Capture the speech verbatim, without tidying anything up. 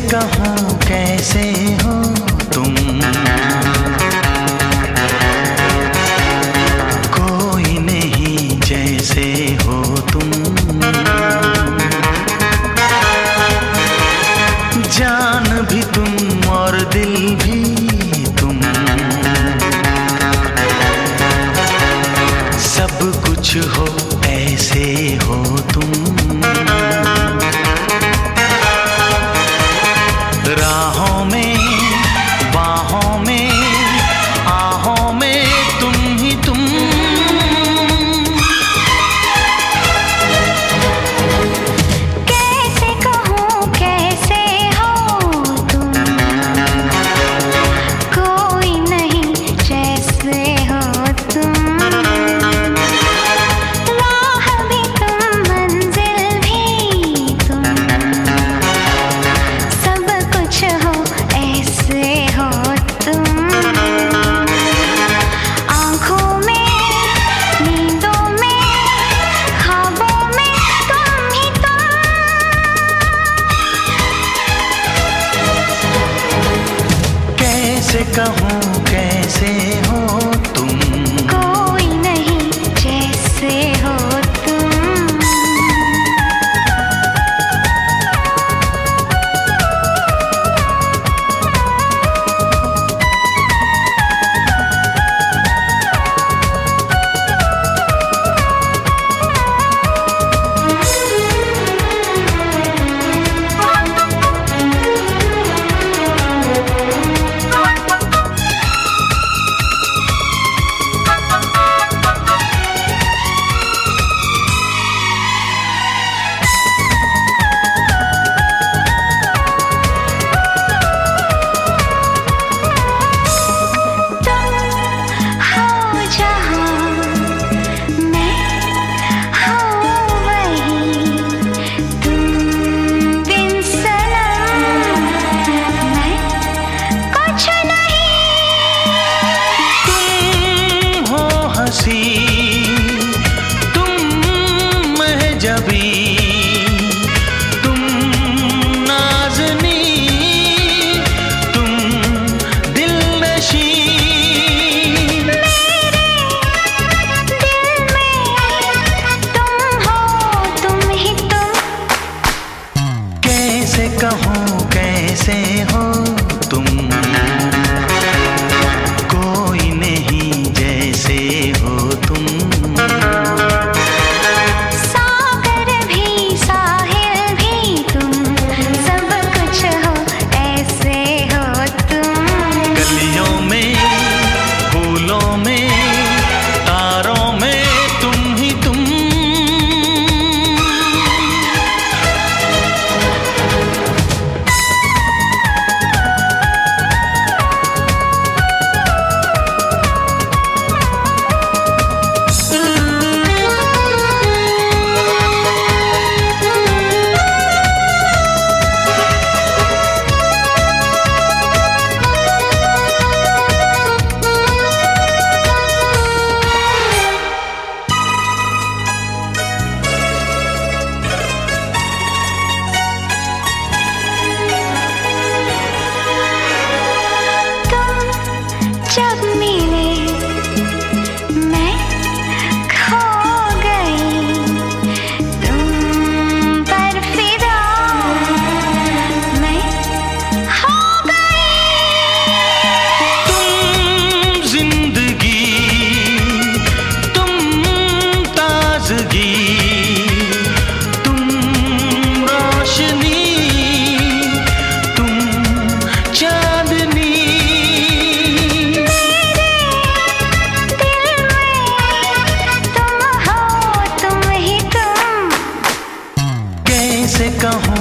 कहूँ कैसे हो तुम, कोई नहीं जैसे हो तुम। जान भी तुम और दिल भी तुम, सब कुछ हो ऐसे हो तुम। राहों में बाहों में आहों में तुम ही तुम। कैसे कहूँ कैसे हो तुम, कोई नहीं जैसे हो तुम। राह भी तुम मंजिल भी तुम, सब कुछ हो ऐसे हो तुम। आँखों में नींदों में ख्वाबों में तुम ही तुम। कैसे कहूँ कैसे हो तुम, कोई नहीं जैसे हो तुम। तुम महजबी तुम नाज़नी तुम दिलनशी। मेरे दिल में तुम हो तुम ही तुम। कैसे कहूँ कैसे हो तुम, कोई नहीं जैसे हो तुम। सागर भी साहिल भी तुम, सब कुछ हो ऐसे हो तुम। गलियों में फूलों में तारों में तुम ही तुम। जब मिले मैं खो गई, तुम पर फिदा मैं हो गई। तुम जिंदगी तुम ताजगी तुम रोशनी तुम चांदनी। कैसे कहूँ